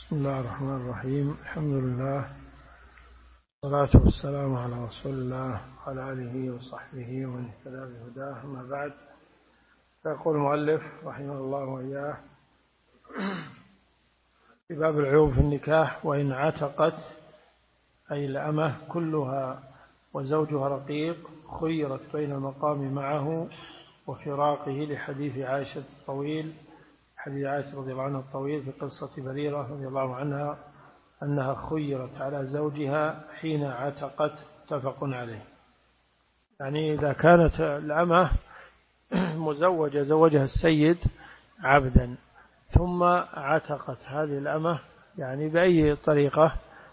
بسم الله الرحمن الرحيم. الحمد لله والصلاة والسلام على رسول الله وعلى آله وصحبه ومن اهتدى بهداه، أما بعد. فيقول المؤلف رحمه الله وإياه في باب العيوب في النكاح: وإن عتقت، أي الأمة كلها وزوجها رقيق، خيرت بين المقام معه وفراقه، لحديث عائشة الطويل، حديث عائشة رضي الله عنها الطويل في قصة بريرة رضي الله عنها أنها خيرت على زوجها حين عتقت، متفق عليه. يعني إذا كانت الأمة مزوجة، زوجها السيد عبدا ثم عتقت هذه الأمة، يعني بأي طريقة،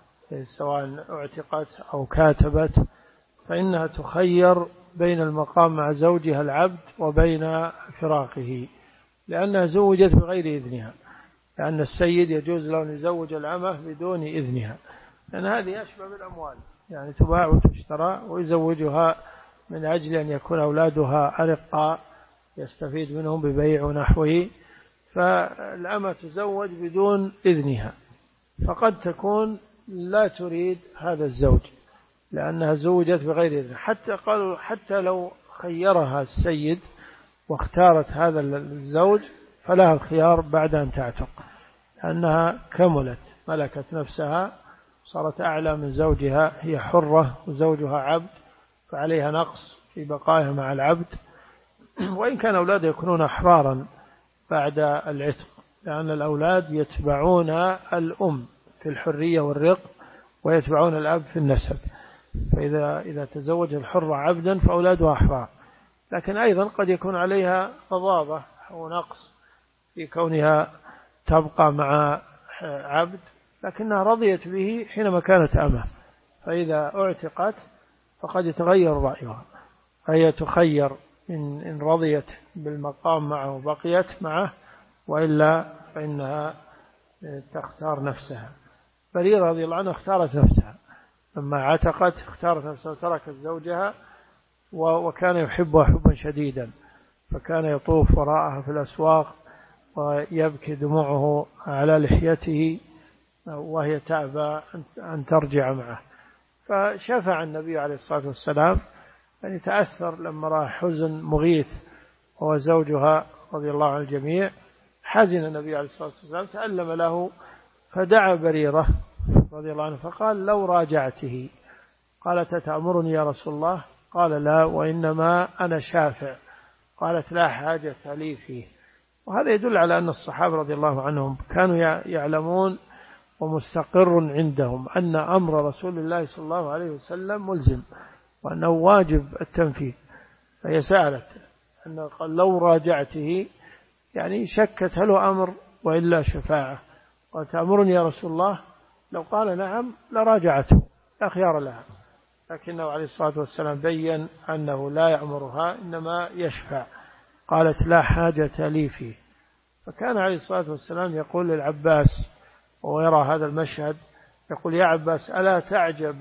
سواء اعتقت أو كاتبت، فإنها تخير بين المقام مع زوجها العبد وبين فراقه، لأنها زوجت بغير إذنها، لأن السيد يجوز له أن يزوج الأمة بدون إذنها، لأن هذه أشبه بالأموال، يعني تباع وتشترى، ويزوجها من أجل أن يكون أولادها أرقاء يستفيد منهم ببيع ونحوه، فالأمة تزوج بدون إذنها، فقد تكون لا تريد هذا الزوج لأنها زوجت بغير إذنها. قالوا حتى لو خيرها السيد واختارت هذا الزوج فلها الخيار بعد أن تعتق، لأنها كملت، ملكت نفسها، صارت أعلى من زوجها، هي حرة وزوجها عبد، فعليها نقص في بقائها مع العبد، وإن كان أولاد يكونون أحرارا بعد العتق، لأن الأولاد يتبعون الأم في الحرية والرق ويتبعون الأب في النسب، فإذا تزوج الحرة عبدا فأولادها أحرار، لكن أيضا قد يكون عليها فظاظة أو نقص في كونها تبقى مع عبد، لكنها رضيت به حينما كانت أمه، فإذا اعتقت فقد يتغير رأيها، فهي تخير إن رضيت بالمقام معه وبقيت معه، وإلا فإنها تختار نفسها. بريرة رضي الله عنها اختارت نفسها لما عتقت، اختارت نفسها وتركت زوجها، وكان يحبها حبا شديدا، فكان يطوف وراءها في الأسواق ويبكي دموعه على لحيته وهي تأبى أن ترجع معه، فشفع النبي عليه الصلاة والسلام، يعني تأثر لما رأى حزن مغيث وهو زوجها رضي الله عن الجميع، حزن النبي عليه الصلاة والسلام، تألم له، فدعا بريرة رضي الله عنه فقال: لو راجعته. قالت: تأمرني يا رسول الله؟ قال: لا، وإنما أنا شافع. قالت: لا حاجة لي فيه. وهذا يدل على أن الصحابة رضي الله عنهم كانوا يعلمون ومستقر عندهم أن أمر رسول الله صلى الله عليه وسلم ملزم، وأنه واجب التنفيذ. فهي سألت أنه قال: لو راجعته، يعني شكت هل هو أمر وإلا شفاعة. قالت: تأمرني يا رسول الله؟ لو قال نعم لراجعته، لا خيار لها، لكنه عليه الصلاة والسلام بيّن أنه لا يأمرها، إنما يشفع. قالت: لا حاجة لي فيه. فكان عليه الصلاة والسلام يقول للعباس وهو يرى هذا المشهد، يقول: يا عباس، ألا تعجب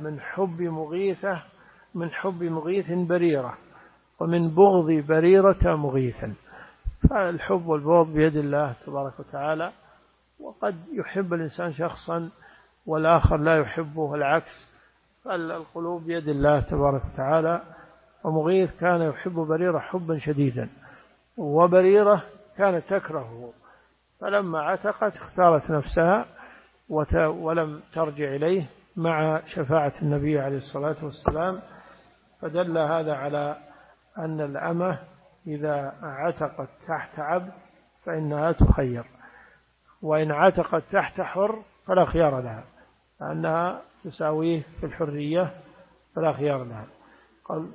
من حب مغيث بريرة، ومن بغض بريرة مغيثا. فالحب والبغض بيد الله تبارك وتعالى، وقد يحب الإنسان شخصا والآخر لا يحبه والعكس، فالقلوب بيد الله تبارك وتعالى. ومغيث كان يحب بريرة حبا شديدا، وبريرة كانت تكرهه، فلما عتقت اختارت نفسها ولم ترجع إليه مع شفاعة النبي عليه الصلاة والسلام. فدل هذا على أن الأمة إذا عتقت تحت عبد فإنها تخير، وإن عتقت تحت حر فلا خيار لها، لأنها تساويه في الحرية، فلا خيار لها. قال: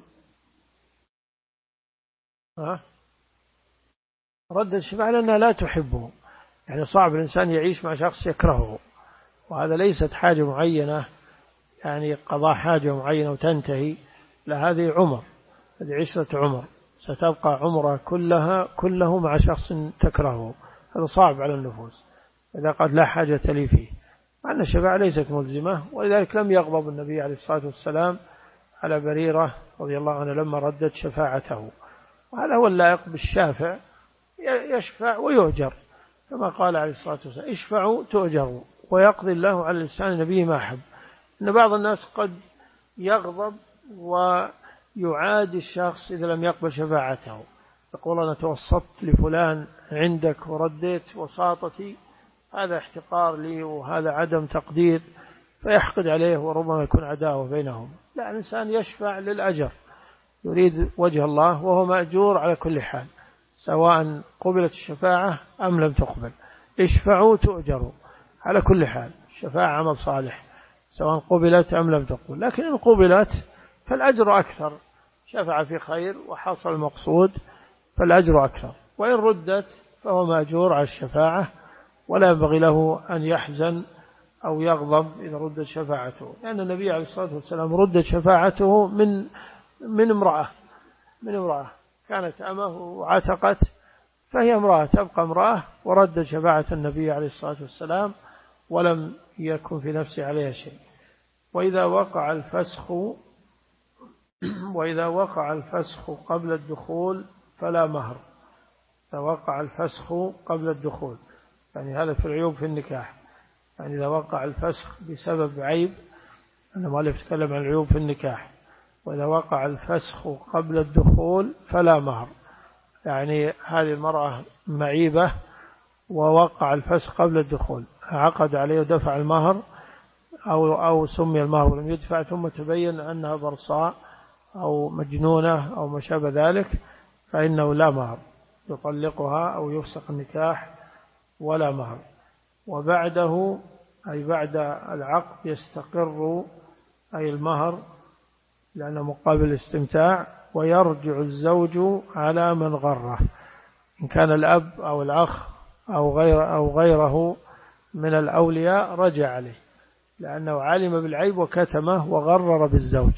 رد الشفاعة لأنها لا تحبه، يعني صعب الإنسان يعيش مع شخص يكرهه، وهذا ليست حاجة معينة، يعني قضاء حاجة معينة وتنتهي، لا، هذه عمر، هذه عشرة عمر، ستبقى عمرها كله مع شخص تكرهه، هذا صعب على النفوس إذا قد لا حاجة لي فيه، مع أن الشفاعة ليست ملزمة، ولذلك لم يغضب النبي عليه الصلاة والسلام على بريرة رضي الله عنها لما ردت شفاعته. وهذا هو اللائق بالشافع، يشفع ويؤجر، كما قال عليه الصلاة والسلام: اشفعوا تؤجروا ويقضي الله على لسان نبيه ما أحب. إن بعض الناس قد يغضب ويعادي الشخص إذا لم يقبل شفاعته، يقول أنا توسطت لفلان عندك ورديت وساطتي، هذا احتقار لي وهذا عدم تقدير، فيحقد عليه وربما يكون عداوة بينهم. لا، الإنسان يشفع للأجر، يريد وجه الله وهو مأجور على كل حال، سواء قبلت الشفاعة أم لم تقبل. اشفعوا تؤجروا على كل حال، الشفاعة عمل صالح سواء قبلت أم لم تقبل، لكن إن قبلت فالأجر أكثر، شفع في خير وحصل المقصود فالأجر أكثر. وإن ردت فهو مأجور على الشفاعة، ولا ينبغي له أن يحزن أو يغضب إذا ردت شفاعته، لأن النبي عليه الصلاة والسلام ردت شفاعته من امرأة كانت أمه وعتقت، فهي امرأة تبقى امرأة، وردت شفاعة النبي عليه الصلاة والسلام ولم يكن في نفسه عليها شيء. وإذا وقع الفسخ قبل الدخول فلا مهر. إذا وقع الفسخ قبل الدخول، يعني هذا في العيوب في النكاح، يعني إذا وقع الفسخ بسبب عيب، أنا مؤلف تكلم عن العيوب في النكاح، وإذا وقع الفسخ قبل الدخول فلا مهر، يعني هذه المرأة معيبة ووقع الفسخ قبل الدخول، عقد عليه ودفع المهر أو سمي المهر ولم يدفع، ثم تبين أنها برصاء أو مجنونة أو ما شابه ذلك، فإنه لا مهر، يطلقها أو يفسخ النكاح ولا مهر. وبعده أي بعد العقد يستقر أي المهر لأنه مقابل الاستمتاع، ويرجع الزوج على من غره، إن كان الأب أو الأخ أو غيره من الأولياء رجع عليه، لأنه علم بالعيب وكتمه وغرر بالزوج.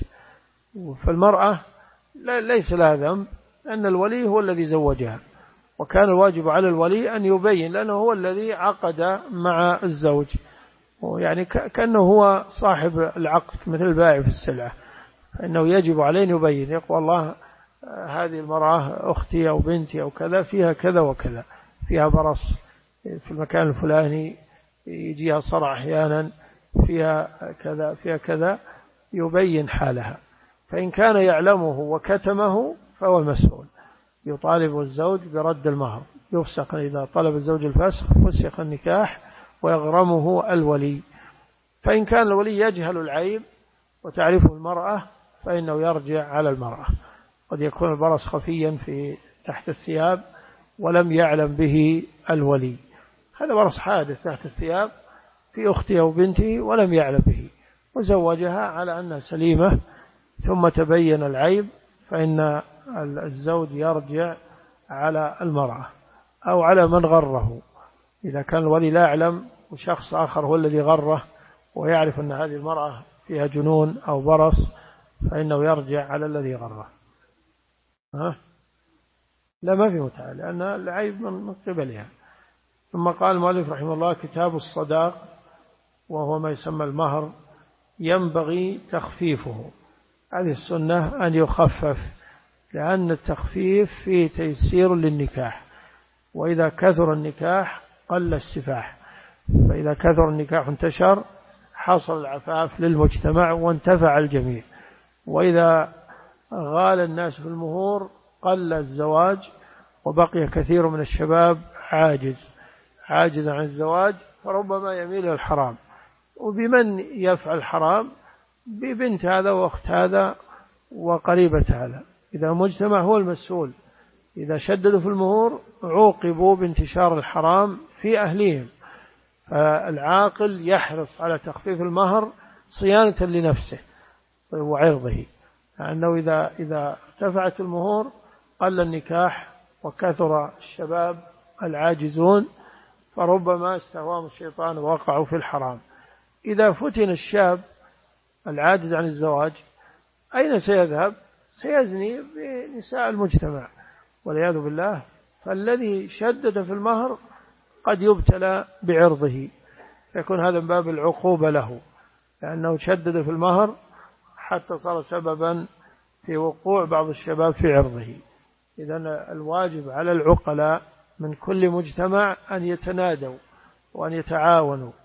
فالمرأة ليس لها ذنب، أن الولي هو الذي زوجها، وكان الواجب على الولي أن يبين، لأنه هو الذي عقد مع الزوج، يعني كأنه هو صاحب العقد مثل البائع في السلعة، فإنه يجب عليه أن يبين، يقول الله هذه المرأة أختي أو بنتي أو كذا فيها كذا وكذا، فيها برص في المكان الفلاني، يجيها صرع أحيانا، فيها كذا، يبين حالها. فإن كان يعلمه وكتمه فهو المسؤول، يطالب الزوج برد المهر، يفسخ إذا طلب الزوج الفسخ فسخ النكاح ويغرمه الولي. فإن كان الولي يجهل العيب وتعرفه المرأة فإنه يرجع على المرأة. قد يكون البرص خفيا في تحت الثياب ولم يعلم به الولي، هذا برص حادث تحت الثياب في أختي أو بنتي ولم يعلم به، وزوجها على أنها سليمة، ثم تبين العيب، فإن الزوج يرجع على المرأة أو على من غره. إذا كان الولي لا يعلم وشخص آخر هو الذي غره ويعرف أن هذه المرأة فيها جنون أو برص، فإنه يرجع على الذي غره. لا، ما في متعة، لأن العيب من قبلها. ثم قال المؤلف رحمه الله: كتاب الصداق، وهو ما يسمى المهر، ينبغي تخفيفه. هذه السنة أن يخفف، لأن التخفيف فيه تيسير للنكاح، وإذا كثر النكاح قل السفاح، فإذا كثر النكاح انتشر حصل العفاف للمجتمع وانتفع الجميع، وإذا غال الناس في المهور قل الزواج، وبقي كثير من الشباب عاجز عن الزواج، فربما يميل إلى الحرام. وبمن يفعل الحرام؟ ببنت هذا وأخت هذا وقريبة هذا. إذا المجتمع هو المسؤول، إذا شددوا في المهور عوقبوا بانتشار الحرام في أهلهم، فالعاقل يحرص على تخفيف المهر صيانة لنفسه وعرضه، لأنه إذا ارتفعت المهور قل النكاح وكثر الشباب العاجزون، فربما استهواهم الشيطان ووقعوا في الحرام. إذا فتن الشاب العاجز عن الزواج أين سيذهب؟ سيزني بنساء المجتمع والعياذ بالله. فالذي شدد في المهر قد يبتلى بعرضه، يكون هذا من باب العقوبة له، لأنه شدد في المهر حتى صار سببا في وقوع بعض الشباب في عرضه. إذن الواجب على العقلاء من كل مجتمع أن يتنادوا وأن يتعاونوا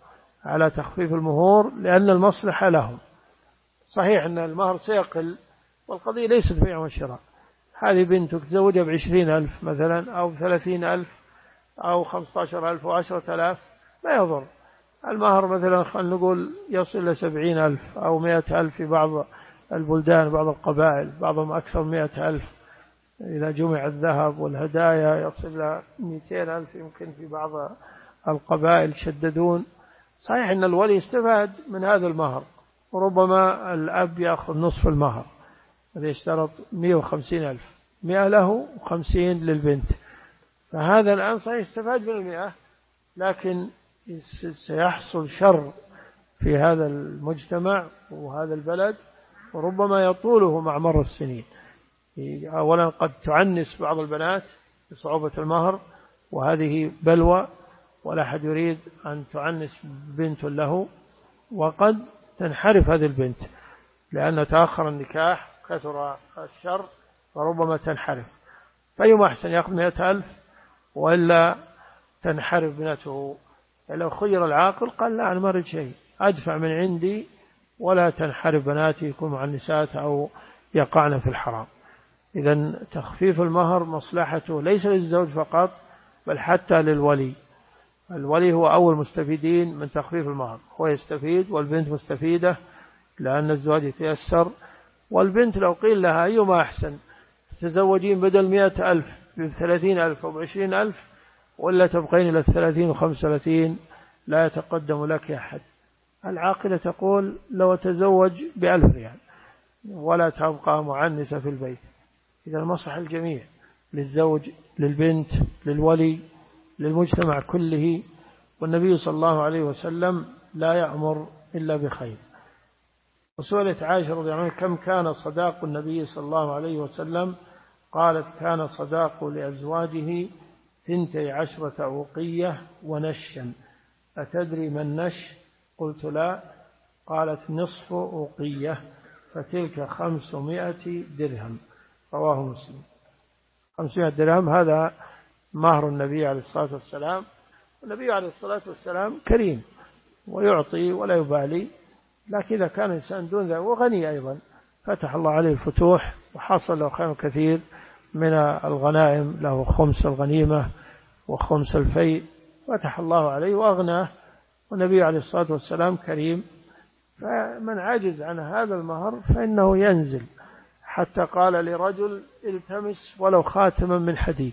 على تخفيف المهور لأن المصلحة لهم. صحيح أن المهر سيقل والقضية ليست بيع وشراء. هذه بنتك تزوجها ب20,000 مثلا أو 30,000 أو 15,000 أو 10,000 لا يضر. المهر مثلا خلينا نقول يصل إلى 70,000 أو 100,000 في بعض البلدان، بعض القبائل بعضهم أكثر 100,000. إذا جمع الذهب والهدايا يصل إلى 200,000 يمكن في بعض القبائل شددون. صحيح أن الولي يستفاد من هذا المهر، وربما الأب يأخذ نصف المهر، هذا يشترط 150,000، 100 له و50 للبنت. فهذا الآن صحيح يستفاد من 100، لكن سيحصل شر في هذا المجتمع وهذا البلد، وربما يطوله مع مر السنين. أولا قد تعنس بعض البنات بصعوبة المهر، وهذه بلوى ولا أحد يريد أن تعنس بنت له، وقد تنحرف هذه البنت لأن تأخر النكاح كثر الشر فربما تنحرف. فأيما أحسن يأخذ 100,000 وإلا تنحرف بنته. لو خير العاقل قال لا أنا ما أريد شيء، أدفع من عندي ولا تنحرف بناتي يكون معنسات أو يقعن في الحرام. إذن تخفيف المهر مصلحته ليس للزوج فقط بل حتى للولي. الولي هو أول مستفيدين من تخفيف المهر، هو يستفيد والبنت مستفيدة لأن الزواج يتيسر. والبنت لو قيل لها أيما أحسن تزوجين بدل 100,000 ب30,000 أو ب20,000 ولا تبقين إلى 30 و35 لا يتقدم لك أحد، العاقلة تقول لو تزوج ب1,000 ريال ولا تبقى معنسة في البيت. إذا المصلحة الجميع للزوج للبنت للولي للمجتمع كله. والنبي صلى الله عليه وسلم لا يأمر إلا بخير. وسئلت عائشة رضي الله عنها كم كان صداق النبي صلى الله عليه وسلم؟ قالت كان صداق لأزواجه 12 أوقية ونشا. أتدري ما النش؟ قلت لا. قالت نصف أوقية فتلك 500 درهم. رواه مسلم. 500 درهم هذا مهر النبي عليه الصلاة والسلام. النبي عليه الصلاة والسلام كريم ويعطي ولا يبالي، لكن إذا كان الإنسان دون ذلك وغني أيضا فتح الله عليه الفتوح وحصل له خير كثير من الغنائم، له خمس الغنيمة وخمس الفيء، فتح الله عليه وأغناه. والنبي عليه الصلاة والسلام كريم. فمن عجز عن هذا المهر فإنه ينزل، حتى قال لرجل التمس ولو خاتما من حديد.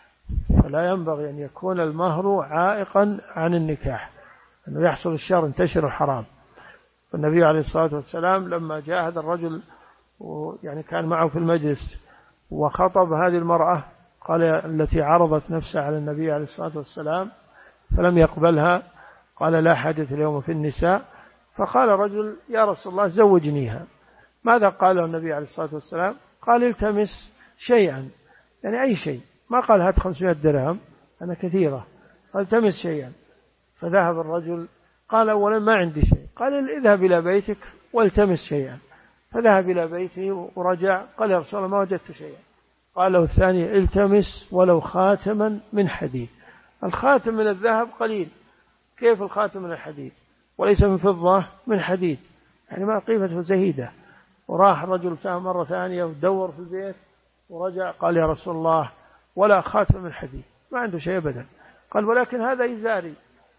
فلا ينبغي أن يكون المهر عائقا عن النكاح، أنه يحصل الشر انتشر الحرام. والنبي عليه الصلاة والسلام لما جاء هذا الرجل يعني كان معه في المجلس وخطب هذه المرأة قال التي عرضت نفسها على النبي عليه الصلاة والسلام فلم يقبلها، قال لا حدث اليوم في النساء. فقال رجل يا رسول الله زوجنيها. ماذا قال النبي عليه الصلاة والسلام؟ قال التمس شيئا، يعني أي شيء، ما قال هات 500 درهم أنا كثيرة، قال التمس شيئا. فذهب الرجل قال أولا ما عندي شيء، قال اذهب إلى بيتك والتمس شيئا. فذهب إلى بيته ورجع قال يا رسول الله ما وجدت شيئا. قال له الثاني التمس ولو خاتما من حديد. الخاتم من الذهب قليل، كيف الخاتم من الحديد؟ وليس من فضة، من حديد، يعني ما قيمته زهيدة. وراح الرجل مرة ثانية ودور في البيت ورجع قال يا رسول الله ولا خاتم من حديد، ما عنده شيء أبدا. قال ولكن هذا إزاري.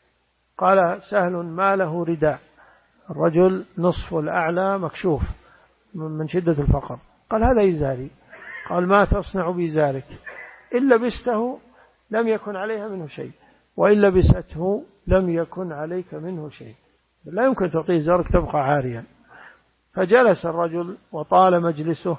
قال سهل ما له رداء، الرجل نصف الأعلى مكشوف من شدة الفقر. قال هذا إزاري. قال ما تصنع بإزارك؟ إن لبسته لم يكن عليها منه شيء، وإن لبسته لم يكن عليك منه شيء، لا يمكن تعطيه إزارك تبقى عاريا. فجلس الرجل وطال مجلسه،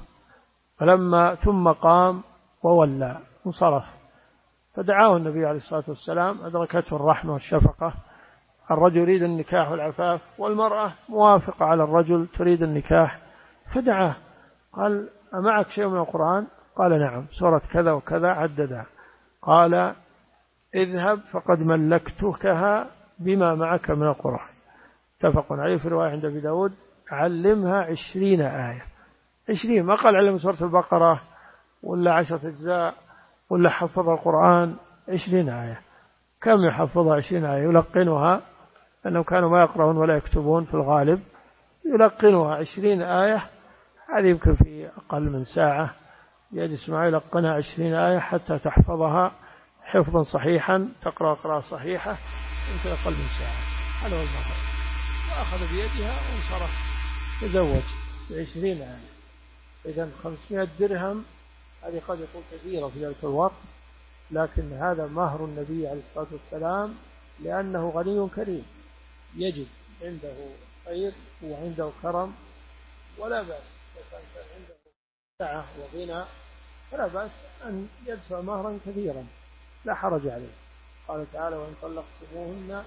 ثم قام وولى وصرف. فدعاه النبي عليه الصلاة والسلام، أدركته الرحمة والشفقة. الرجل يريد النكاح والعفاف، والمرأة موافقة على الرجل تريد النكاح. فدعاه قال أمعك شيء من القرآن؟ قال نعم، سورة كذا وكذا عددها. قال اذهب فقد ملكتكها بما معك من القرآن. اتفق عليه في رواية عند أبي داود علمها 20 آية. 20، ما قال علم سورة البقرة ولا 10 أجزاء ولا حفظ القرآن. 20 آية. كم يحفظها 20 آية؟ يلقنها لأنهم كانوا ما يقرؤون ولا يكتبون في الغالب، يلقنها 20 آية، هذه يمكن في أقل من ساعة يجلس معه يلقنها 20 آية حتى تحفظها حفظا صحيحا، تقرأ قراءة صحيحة يمكن أقل من ساعة. هذا هو المهر. وأخذ بيدها وانصرف تزوج ب20 آية. إذن 500 درهم هذه قد يكون كثيرة في ذلك الوقت، لكن هذا مهر النبي عليه الصلاة والسلام، لأنه غني كريم يجد عنده خير وعنده كرم، ولا بأس إذا كان عنده سعة وغنى فلا بأس أن يدفع مهرا كثيرا لا حرج عليه. قال تعالى: وإن طلقتموهن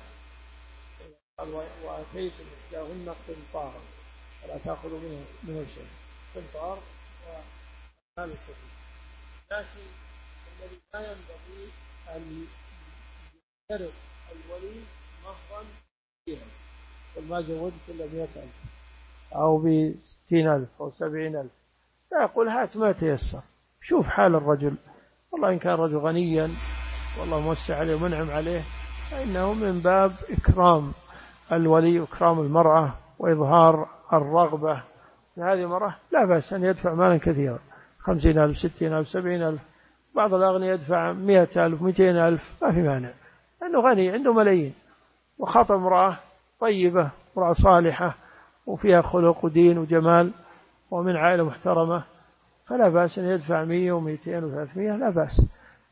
وآتيتم إحداهن قنطارا فلا تأخذوا منه شيء. قنطار ومال كثير. لكن الذي لا ينبغي أن يشترط الولي مهرا كثيرا، قل ما زوجت إلا 100,000 أو ب60,000 أو 70,000، لا يقول هات ما تيسر. شوف حال الرجل، والله إن كان رجل غنيا والله موسع عليه ومنعم عليه فإنه من باب إكرام الولي وإكرام المرأة وإظهار الرغبة في هذه المرأة، لا بأس أن يدفع مالا كثيرا، 50,000 60,000 70,000. بعض الأغنياء يدفع 100,000 200,000، ما في مانع، لأنه غني عنده ملايين، وخاطب امرأة طيبة امرأة صالحة وفيها خلق ودين وجمال ومن عائلة محترمة، فلا بأس أن يدفع 100 و200 و300، لا بأس.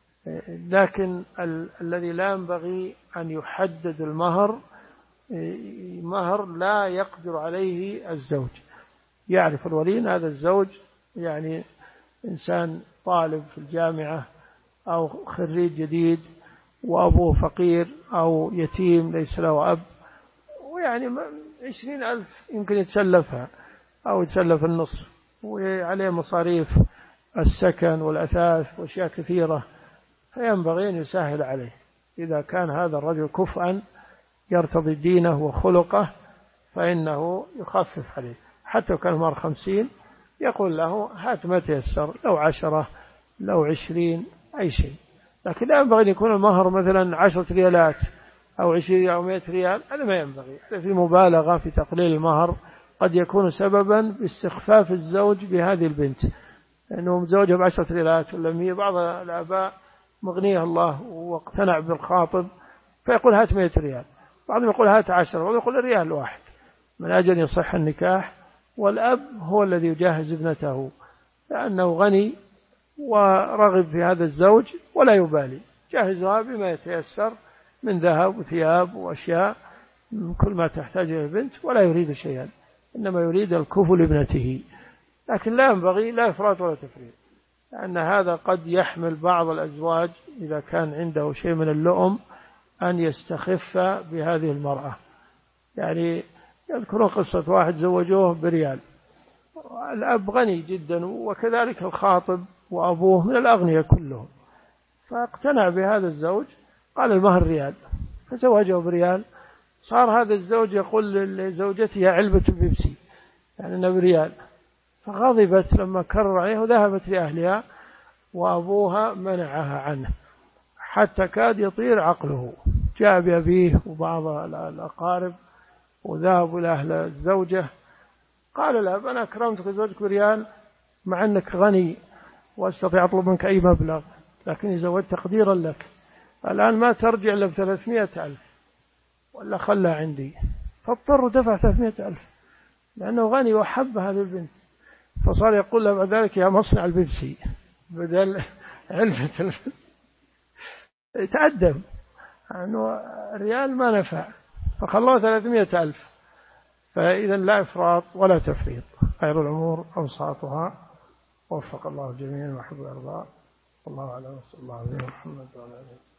لكن الذي لا ينبغي أن يحدد المهر مهر لا يقدر عليه الزوج. يعرف الولي أن هذا الزوج يعني إنسان طالب في الجامعة أو خريج جديد وأبوه فقير أو يتيم ليس له أب، ويعني 20,000 يمكن يتسلفها أو يتسلف النصف، وعليه مصاريف السكن والأثاث وأشياء كثيرة، فينبغي أن يسهل عليه. إذا كان هذا الرجل كفءا يرتضي دينه وخلقه فإنه يخفف عليه، حتى لو كان مهر 50 يقول له هات ما تيسر، لو 10 لو 20 أي شيء. لكن لا ينبغي أن يكون المهر مثلا 10 ريالات أو 20 أو 100 ريال، هذا ما ينبغي. في مبالغة في تقليل المهر قد يكون سببا باستخفاف الزوج بهذه البنت، لأنه متزوجها ب10 ريالات ولا 100. بعض الآباء مغنيه الله واقتنع بالخاطب فيقول هات 100 ريال، بعضهم يقول هات 10، بعضهم يقول ريال واحد، من أجل أن يصح النكاح. والأب هو الذي يجهز ابنته، لأنه غني ورغب في هذا الزوج ولا يبالي، جهزها بما يتيسر من ذهب وثياب وأشياء كل ما تحتاج البنت، ولا يريد شيئا، إنما يريد الكفء لابنته. لكن لا ينبغي لا إفراط ولا تفريط، لأن هذا قد يحمل بعض الأزواج إذا كان عنده شيء من اللؤم أن يستخف بهذه المرأة. يعني يذكرون قصة واحد زوجوه بريال، الأب غني جدا وكذلك الخاطب وأبوه من الأغنياء كلهم، فاقتنع بهذا الزوج، قال المهر ريال، فزوجه بريال. صار هذا الزوج يقول لزوجته علبة البيبسي يعني أنه بريال، فغضبت لما كرر عليه وذهبت لأهلها، وأبوها منعها عنه حتى كاد يطير عقله. جاء بأبيه وبعض الأقارب وذهبوا إلى أهل الزوجة، قال لها أنا أكرمتك زوجك بريال مع أنك غني واستطيع أطلب منك أي مبلغ، لكني زوجت تقديرا لك، الآن ما ترجع إلا ب300,000 ولا خلها عندي. فاضطر دفع 300,000 لأنه غني وحب هذه البنت، فصار يقول له بعد ذلك يا مصنع البيبسي بدل علبة البيبسي. يتأدب أنه ريال ما نفع، فخلوه 300,000. فإذا لا إفراط ولا تفريط، خير الأمور أوساطها، وفق الله الجميع وحب الأرضاء. والله أعلم، صلى الله عليه وسلم محمد وعلى آله.